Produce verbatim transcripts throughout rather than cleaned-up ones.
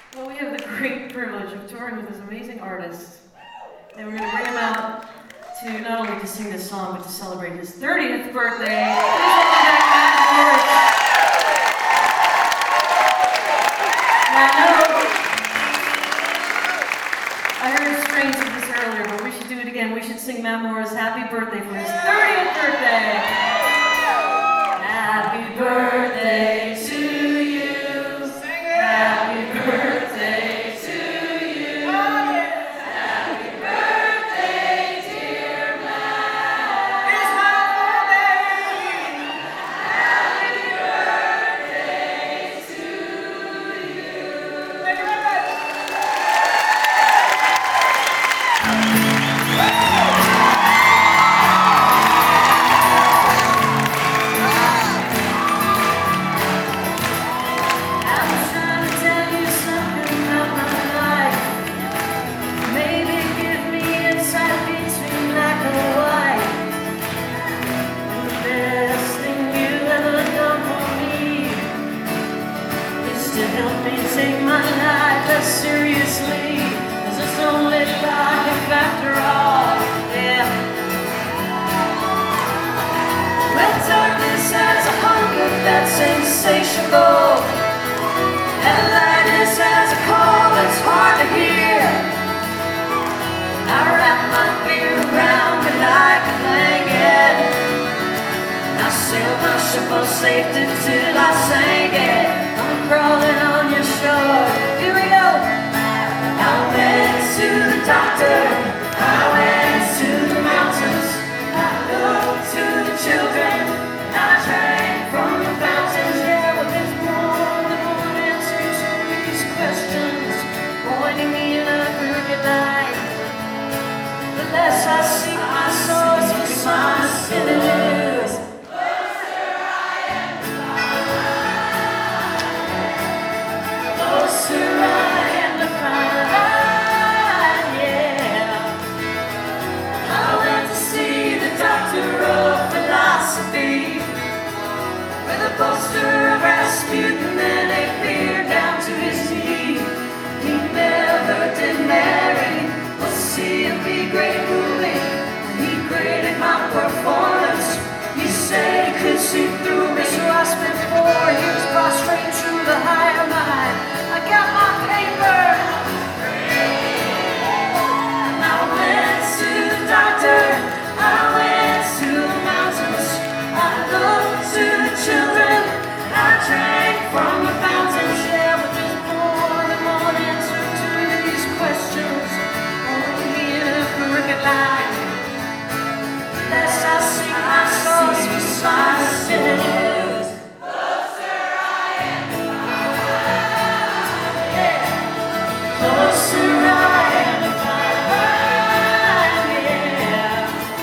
Well, we have the great privilege of touring with this amazing artist, and we're going to bring him out to not only to sing this song, but to celebrate his thirtieth birthday. Please welcome back Matt Morris. Now, I know I heard strains of this earlier, but we should do it again. We should sing Matt Morris' happy birthday for his thirtieth birthday. Happy birthday to you. Happy birthday to you. Happy birthday, dear Matt. It's my birthday. Happy birthday to you. Thank you very much. Help me take my life less seriously, 'cause it's only life after all, yeah. When darkness has a hunger that's insatiable, and lightness has a call that's hard to hear, I wrap my fear around me like a blanket, and I sail my ship of safety till I sink it. Crawling on your shore, here we go. I went to the doctor, I went to the mountains, I looked to the children, I drank from the fountains. Yeah, well, there's more than one answer to these questions, pointing me in a crooked light. The less I seek my source for my sinners, closer I am to find, yeah. I went to see the doctor of philosophy, with a poster of Rasputin and a beard down to his knee. He never did marry, was see a B-grade movie, and he graded my performance. He said he could see through me, so I spent four years prostrate to the higher mind. I got my paper, and I went to the doctor, I went to the mountains, I looked to the children, I drank from the fountains. Yeah, but there's more than one answer to these questions, only me in a crooked line. Less I seek my source for my sinners, closer I am to find, yeah. Closer I am to find, yeah.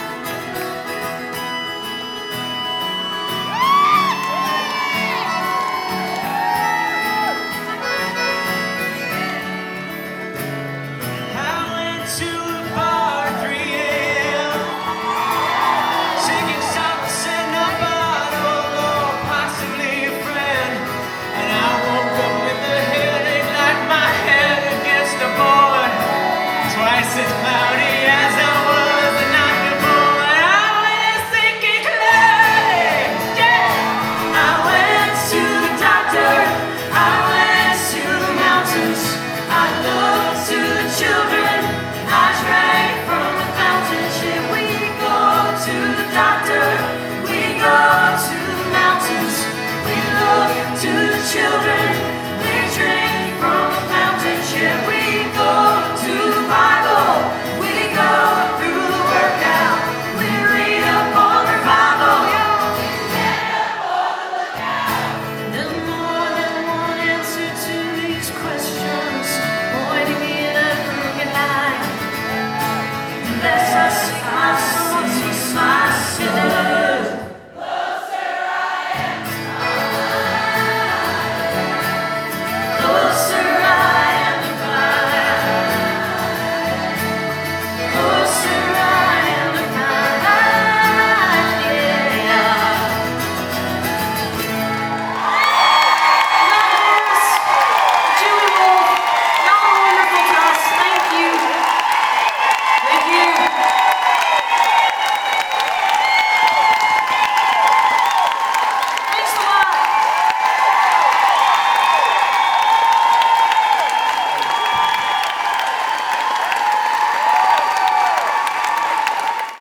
I went to the bar at three a.m. Singing songs in a bottle, or possibly a friend. And I woke up with a headache like my head against the board, twice as cloudy as I was the night before. And I went thinking clearly, yeah. I went to the doctor, I went to the mountains, I looked to the children, I drank from the fountains. Yeah, we go to the doctor, we go to the mountains, we look to the children.